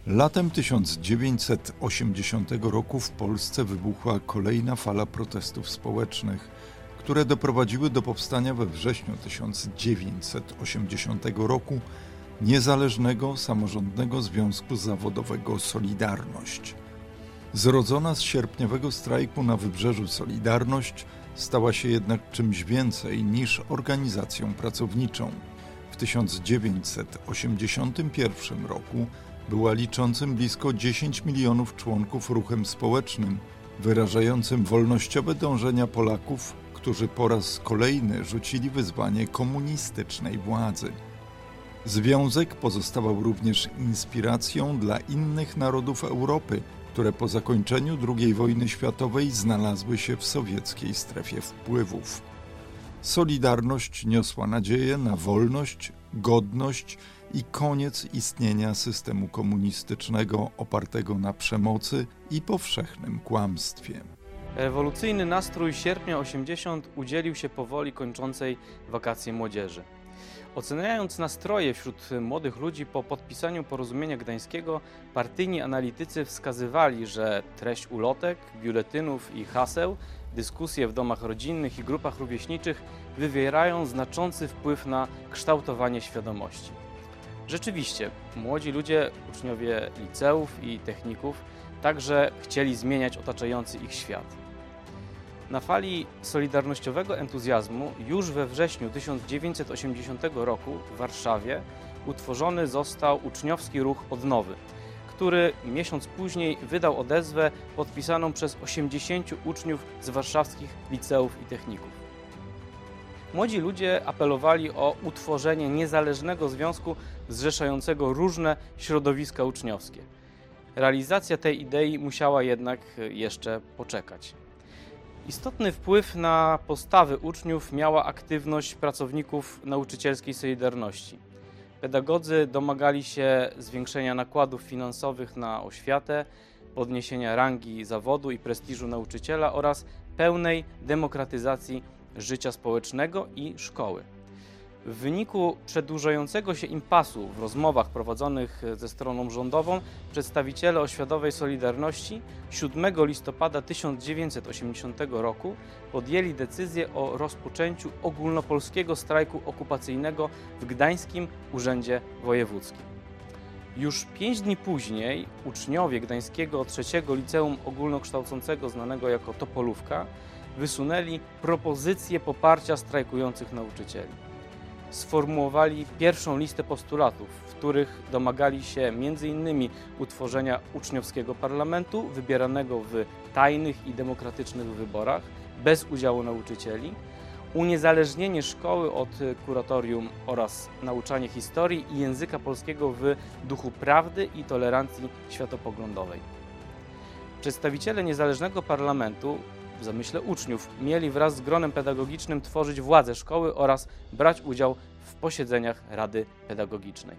Latem 1980 roku w Polsce wybuchła kolejna fala protestów społecznych, które doprowadziły do powstania we wrześniu 1980 roku Niezależnego Samorządnego Związku Zawodowego „Solidarność”. Zrodzona z sierpniowego strajku na Wybrzeżu „Solidarność” stała się jednak czymś więcej niż organizacją pracowniczą. W 1981 roku była liczącym blisko 10 milionów członków ruchem społecznym, wyrażającym wolnościowe dążenia Polaków, którzy po raz kolejny rzucili wyzwanie komunistycznej władzy. Związek pozostawał również inspiracją dla innych narodów Europy, które po zakończeniu II wojny światowej znalazły się w sowieckiej strefie wpływów. Solidarność niosła nadzieję na wolność, godność i koniec istnienia systemu komunistycznego opartego na przemocy i powszechnym kłamstwie. Rewolucyjny nastrój sierpnia 80 udzielił się powoli kończącej wakacje młodzieży. Oceniając nastroje wśród młodych ludzi po podpisaniu porozumienia gdańskiego, partyjni analitycy wskazywali, że treść ulotek, biuletynów i haseł, dyskusje w domach rodzinnych i grupach rówieśniczych wywierają znaczący wpływ na kształtowanie świadomości. Rzeczywiście, młodzi ludzie, uczniowie liceów i techników także chcieli zmieniać otaczający ich świat. Na fali solidarnościowego entuzjazmu już we wrześniu 1980 roku w Warszawie utworzony został uczniowski ruch Odnowy, który miesiąc później wydał odezwę podpisaną przez 80 uczniów z warszawskich liceów i techników. Młodzi ludzie apelowali o utworzenie niezależnego związku zrzeszającego różne środowiska uczniowskie. Realizacja tej idei musiała jednak jeszcze poczekać. Istotny wpływ na postawy uczniów miała aktywność pracowników nauczycielskiej Solidarności. Pedagodzy domagali się zwiększenia nakładów finansowych na oświatę, podniesienia rangi zawodu i prestiżu nauczyciela oraz pełnej demokratyzacji życia społecznego i szkoły. W wyniku przedłużającego się impasu w rozmowach prowadzonych ze stroną rządową przedstawiciele oświatowej Solidarności 7 listopada 1980 roku podjęli decyzję o rozpoczęciu ogólnopolskiego strajku okupacyjnego w Gdańskim Urzędzie Wojewódzkim. Już 5 dni później uczniowie Gdańskiego III Liceum Ogólnokształcącego, znanego jako Topolówka, wysunęli propozycję poparcia strajkujących nauczycieli. Sformułowali pierwszą listę postulatów, w których domagali się m.in. utworzenia uczniowskiego parlamentu, wybieranego w tajnych i demokratycznych wyborach, bez udziału nauczycieli, uniezależnienie szkoły od kuratorium oraz nauczanie historii i języka polskiego w duchu prawdy i tolerancji światopoglądowej. Przedstawiciele niezależnego parlamentu, w zamyśle uczniów, mieli wraz z gronem pedagogicznym tworzyć władzę szkoły oraz brać udział w posiedzeniach Rady Pedagogicznej.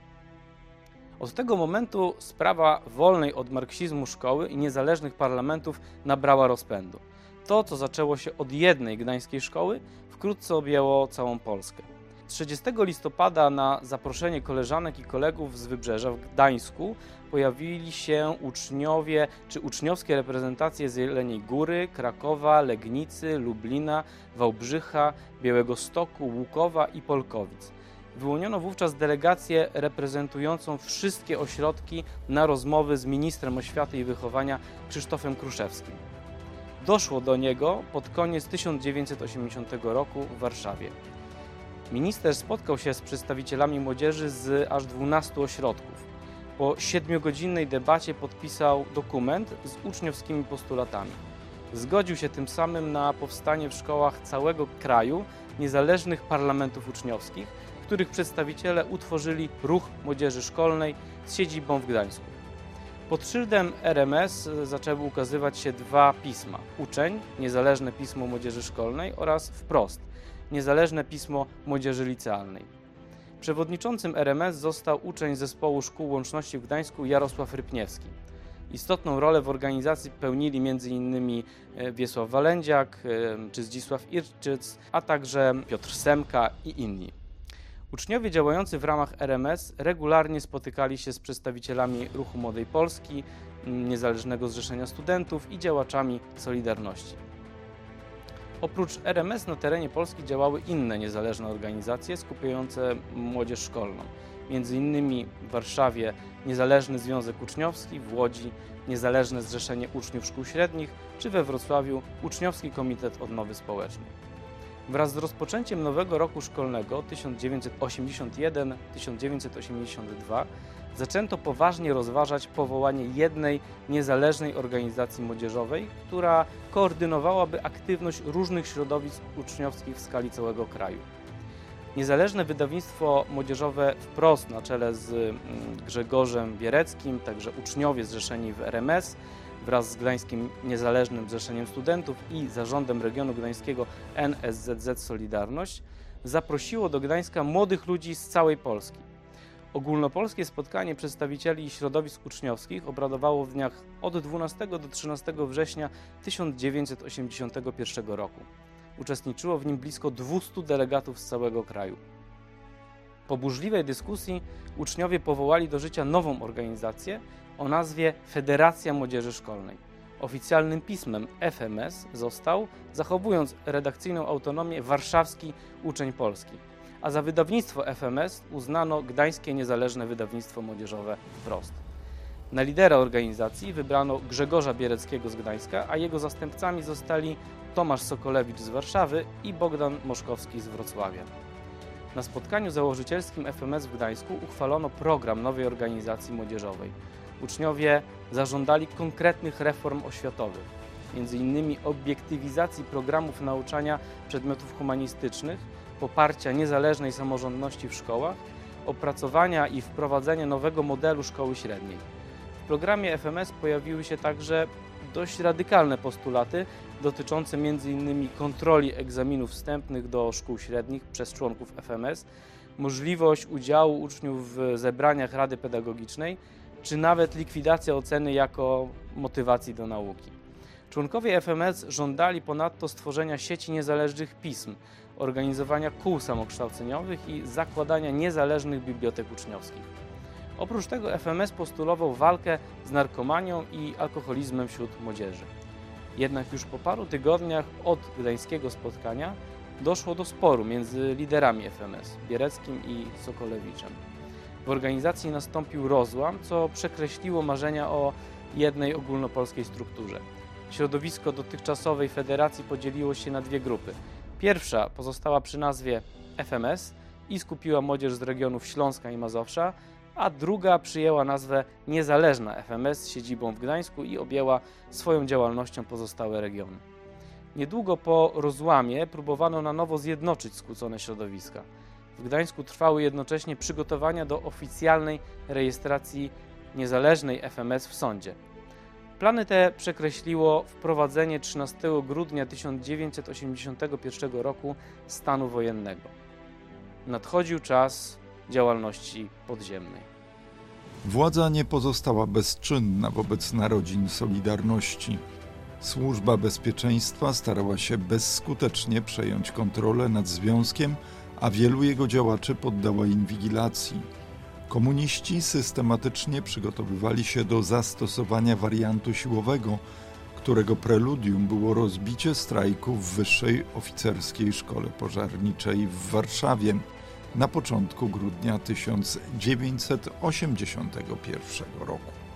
Od tego momentu sprawa wolnej od marksizmu szkoły i niezależnych parlamentów nabrała rozpędu. To, co zaczęło się od jednej gdańskiej szkoły, wkrótce objęło całą Polskę. 30 listopada na zaproszenie koleżanek i kolegów z Wybrzeża w Gdańsku pojawili się uczniowie czy uczniowskie reprezentacje z Jeleniej Góry, Krakowa, Legnicy, Lublina, Wałbrzycha, Białegostoku, Łukowa i Polkowic. Wyłoniono wówczas delegację reprezentującą wszystkie ośrodki na rozmowy z ministrem oświaty i wychowania Krzysztofem Kruszewskim. Doszło do niego pod koniec 1980 roku w Warszawie. Minister spotkał się z przedstawicielami młodzieży z aż 12 ośrodków. Po 7-godzinnej debacie podpisał dokument z uczniowskimi postulatami. Zgodził się tym samym na powstanie w szkołach całego kraju niezależnych parlamentów uczniowskich, których przedstawiciele utworzyli Ruch Młodzieży Szkolnej z siedzibą w Gdańsku. Pod szyldem RMS zaczęły ukazywać się 2 pisma: Uczeń, Niezależne Pismo Młodzieży Szkolnej oraz Wprost, Niezależne Pismo Młodzieży Licealnej. Przewodniczącym RMS został uczeń Zespołu Szkół Łączności w Gdańsku Jarosław Rypniewski. Istotną rolę w organizacji pełnili m.in. Wiesław Walędziak czy Zdzisław Irczyc, a także Piotr Semka i inni. Uczniowie działający w ramach RMS regularnie spotykali się z przedstawicielami Ruchu Młodej Polski, Niezależnego Zrzeszenia Studentów i działaczami Solidarności. Oprócz RMS na terenie Polski działały inne niezależne organizacje skupiające młodzież szkolną. Między innymi w Warszawie Niezależny Związek Uczniowski, w Łodzi Niezależne Zrzeszenie Uczniów Szkół Średnich, czy we Wrocławiu Uczniowski Komitet Odnowy Społecznej. Wraz z rozpoczęciem nowego roku szkolnego 1981-1982 zaczęto poważnie rozważać powołanie jednej niezależnej organizacji młodzieżowej, która koordynowałaby aktywność różnych środowisk uczniowskich w skali całego kraju. Niezależne wydawnictwo młodzieżowe Wprost na czele z Grzegorzem Biereckim, także uczniowie zrzeszeni w RMS, wraz z Gdańskim Niezależnym Zrzeszeniem Studentów i Zarządem Regionu Gdańskiego NSZZ Solidarność, zaprosiło do Gdańska młodych ludzi z całej Polski. Ogólnopolskie spotkanie przedstawicieli środowisk uczniowskich obradowało w dniach od 12 do 13 września 1981 roku. Uczestniczyło w nim blisko 200 delegatów z całego kraju. Po burzliwej dyskusji uczniowie powołali do życia nową organizację o nazwie Federacja Młodzieży Szkolnej. Oficjalnym pismem FMS został, zachowując redakcyjną autonomię, Warszawski Uczeń Polski, a za wydawnictwo FMS uznano Gdańskie Niezależne Wydawnictwo Młodzieżowe Wprost. Na lidera organizacji wybrano Grzegorza Biereckiego z Gdańska, a jego zastępcami zostali Tomasz Sokolewicz z Warszawy i Bogdan Moszkowski z Wrocławia. Na spotkaniu założycielskim FMS w Gdańsku uchwalono program nowej organizacji młodzieżowej. Uczniowie zażądali konkretnych reform oświatowych, m.in. obiektywizacji programów nauczania przedmiotów humanistycznych, poparcia niezależnej samorządności w szkołach, opracowania i wprowadzenia nowego modelu szkoły średniej. W programie FMS pojawiły się także dość radykalne postulaty dotyczące m.in. kontroli egzaminów wstępnych do szkół średnich przez członków FMS, możliwość udziału uczniów w zebraniach Rady Pedagogicznej, czy nawet likwidacja oceny jako motywacji do nauki. Członkowie FMS żądali ponadto stworzenia sieci niezależnych pism, organizowania kół samokształceniowych i zakładania niezależnych bibliotek uczniowskich. Oprócz tego FMS postulował walkę z narkomanią i alkoholizmem wśród młodzieży. Jednak już po paru tygodniach od gdańskiego spotkania doszło do sporu między liderami FMS, Biereckim i Sokolewiczem. W organizacji nastąpił rozłam, co przekreśliło marzenia o jednej ogólnopolskiej strukturze. Środowisko dotychczasowej federacji podzieliło się na dwie grupy. Pierwsza pozostała przy nazwie FMS i skupiła młodzież z regionów Śląska i Mazowsza, a druga przyjęła nazwę Niezależna FMS z siedzibą w Gdańsku i objęła swoją działalnością pozostałe regiony. Niedługo po rozłamie próbowano na nowo zjednoczyć skłócone środowiska. W Gdańsku trwały jednocześnie przygotowania do oficjalnej rejestracji Niezależnej FMS w sądzie. Plany te przekreśliło wprowadzenie 13 grudnia 1981 roku stanu wojennego. Nadchodził czas działalności podziemnej. Władza nie pozostała bezczynna wobec narodzin Solidarności. Służba Bezpieczeństwa starała się bezskutecznie przejąć kontrolę nad związkiem, a wielu jego działaczy poddała inwigilacji. Komuniści systematycznie przygotowywali się do zastosowania wariantu siłowego, którego preludium było rozbicie strajku w Wyższej Oficerskiej Szkole Pożarniczej w Warszawie na początku grudnia 1981 roku.